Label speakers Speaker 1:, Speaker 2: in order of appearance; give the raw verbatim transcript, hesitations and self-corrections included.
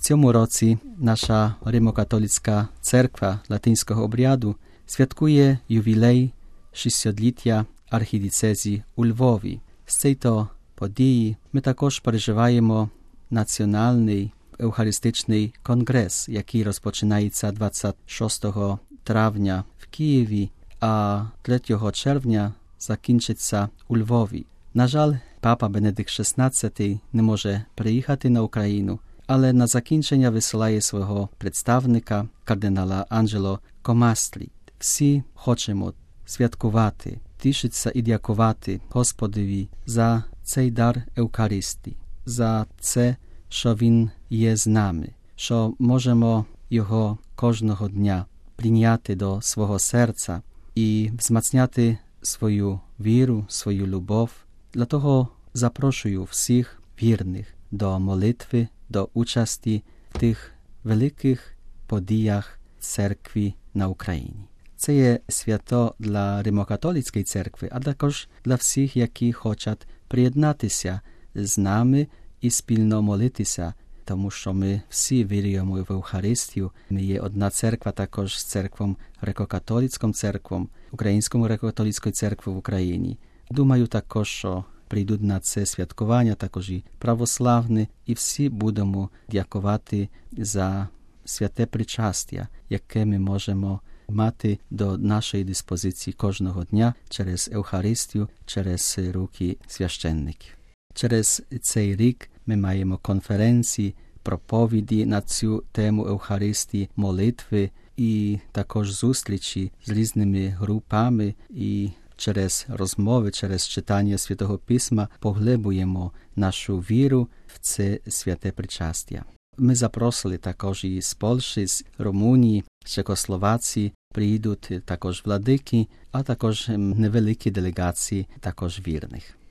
Speaker 1: цьому році наша Римокатолицька церква латинського обряду святкує ювілей шістсотліття архідієцезії у Львові. З цієї події ми також переживаємо національний евхаристичний конгрес, який розпочинається двадцять шостого травня в Києві, а третього червня закінчиться у Львові. На жаль, папа Бенедикт шістнадцятий не може приїхати на Україну, але на закінчення висилає свого представника, кардинала Анджело Комастрі. Всі хочемо святкувати, тішитися і дякувати Господові за цей дар Евхаристії, за це, що Він є з нами, що можемо Його кожного дня прийняти до свого серця і взмацняти свою віру, свою любов. Для того запрошую всіх вірних до молитви, до участі в тих великих подіях церкви на Україні. Це є свято для Римокатолицької церкви, а також для всіх, які хочуть приєднатися з нами і спільно молитися, тому що ми всі віримо в Евхаристію. Ми є одна церква також з церквом Греко-католицькою церквом, Українською Греко-католицькою церквою в Україні. Думаю також, що прийдуть на це святкування також і православні, і всі будемо дякувати за святе причастя, яке ми можемо мати до нашої диспозиції кожного дня через Евхаристію, через руки священників. Через цей рік ми маємо конференції, проповіді на цю тему Евхаристії, молитви і також зустрічі з різними групами, і через розмови, через читання Святого Письма поглибуємо нашу віру в це святе причастя. Ми запросили також і з Польщі, з Румунії, з Чехословації, приїдуть також владики, а також невеликі делегації також вірних.